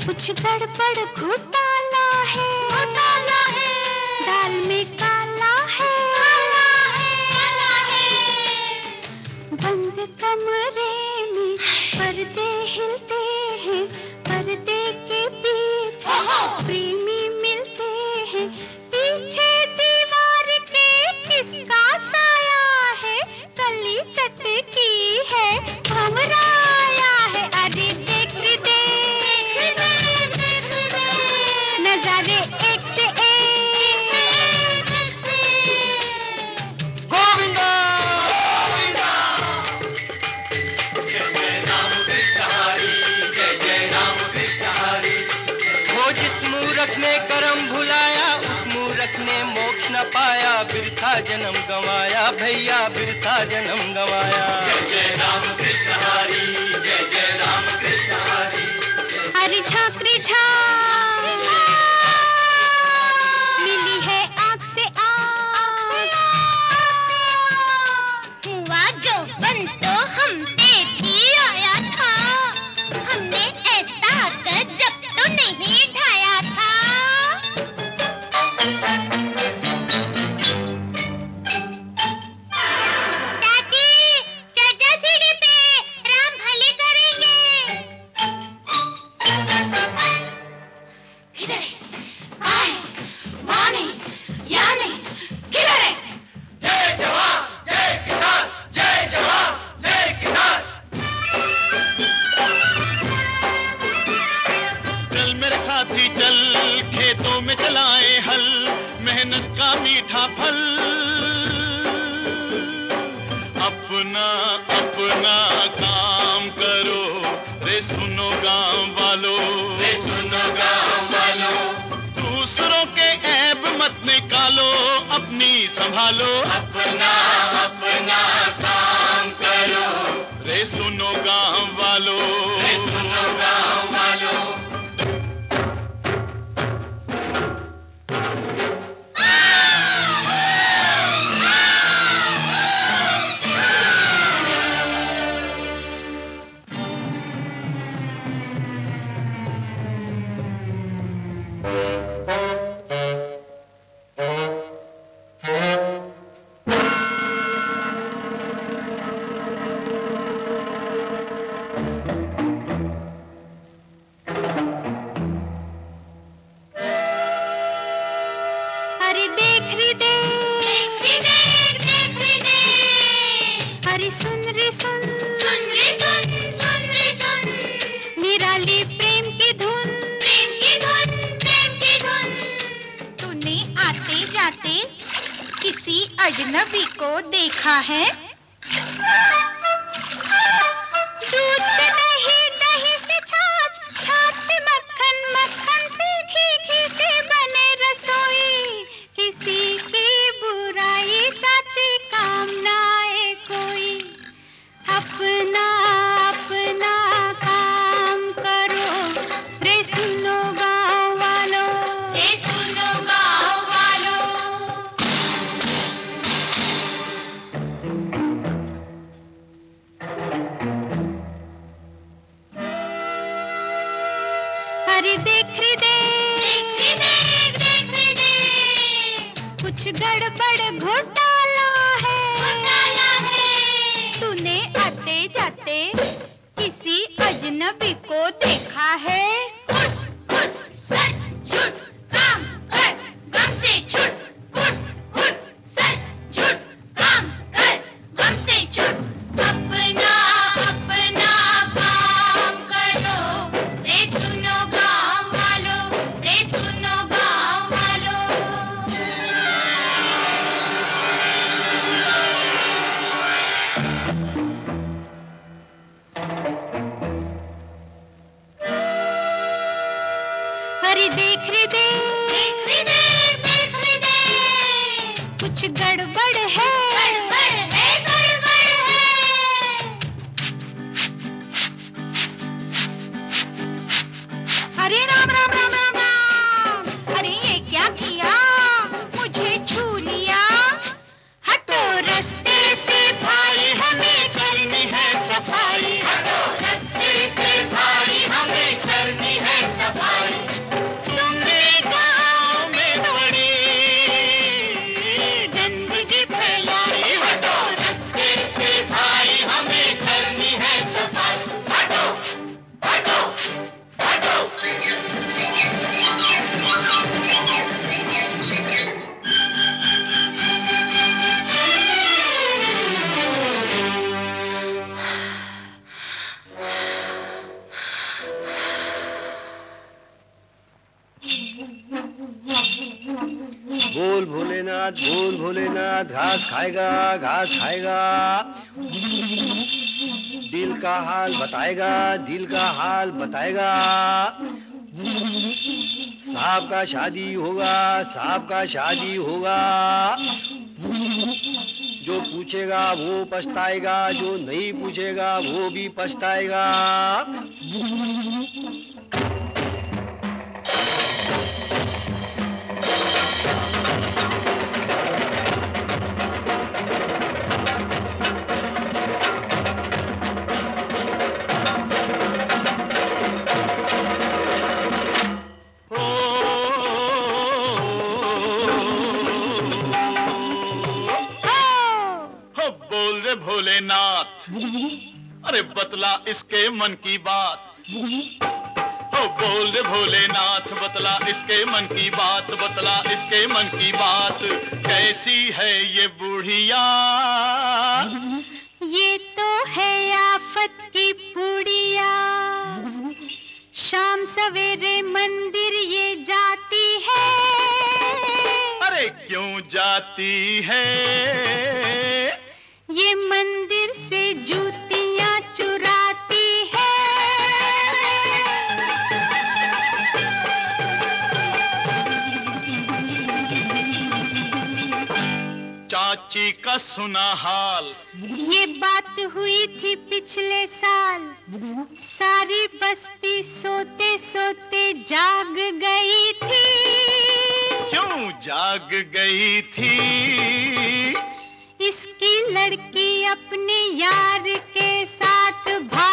कुछ गड़बड़ घोटाला है, दाल में काला है, बंद कमरे में पर्दे हिलते हैं, पर्दे के पीछे प्रेमी मिलते हैं, पीछे दीवार के किसका साया है, कली चटकी है, भंवराया है, अरे देख नजारे एक से एक। गोविंदा जय जय राम कृष्ण हरि, जय जय राम कृष्ण हरि। वो जिस मूर्ख ने कर्म भुलाया, उस मूर्ख ने मोक्ष न पाया, बिरथा जन्म गंवाया भैया, बिरथा जन्म गंवाया। जय जय राम कृष्ण हरि, जय जय राम कृष्ण हरि। अरे झांकरी मिली है आँख से आँख, हुआ जो बन तो हम पे भी आया था, हमने ऐसा गजब तो नहीं ढाया था। चाची, चाचा सीढ़ी पे, राम भले करेंगे। किधर है? कहाँ है? वहाँ नहीं, यहाँ नहीं, किधर है? जय जवान जय किसान, जय जवान जय किसान। चल मेरे साथी चल, खेतों में चलाए हल, मेहनत का मीठा फल, अपना अपना काम करो रे सुनो गांव वालों, रे सुनो गाँव वालों, दूसरों के ऐब मत निकालो, अपनी संभालो, अपना अपना काम करो, रे सुनो गांव वालों, रे सुनो गाँव वालों। अरे देख री देख, अरे सुन रे सुन, निराली प्रेम की धुन, तूने आते जाते किसी अजनबी को देखा है? दूध से दही, दही से छाछ, छाछ से मक्खन, मक्खन से घी, घी से बने रसोई, किसी की बुराई चाची काम ना आए कोई, अपना अपना काम करो रे सुनो गाँव वालों, रे सुनो गाँव वालों। अरे देख रे देख, कुछ गड़बड़ घोटाला है, तूने आते जाते किसी अजनबी को देखा है? अपना अपना काम करो रे सुनो गाँव वालों, रे सुनो गाँव वालों। अरे देख रे देख, कुछ गड़बड़ है, अरे राम राम राम राम राम, अरे ये क्या किया, मुझे छू लिया, हटो रास्ते से भाई, हमें करनी है सफाई, हटो रास्ते से भाई, हमें करनी है सफाई। बोल भोलेनाथ, घास खाएगा, घास खाएगा। दिल का हाल बताएगा, दिल का हाल बताएगा। साहब का शादी होगा, साहब का शादी होगा। जो पूछेगा वो पछताएगा, जो नहीं पूछेगा वो भी पछताएगा। बोल रे भोलेनाथ, अरे बतला इसके मन की बात। ओ बोल रे भोलेनाथ, बतला इसके मन की बात, बतला इसके मन की बात। कैसी है ये बुढ़िया? ये तो है आफत की पुड़िया। शाम सवेरे मंदिर ये जाती है। अरे क्यों जाती है? ये मंदिर से जूतियां चुराती है। चाची का सुना हाल, ये बात हुई थी पिछले साल। सारी बस्ती सोते सोते जाग गई थी। क्यों जाग गई थी? इसकी लड़की अपने यार के साथ भाग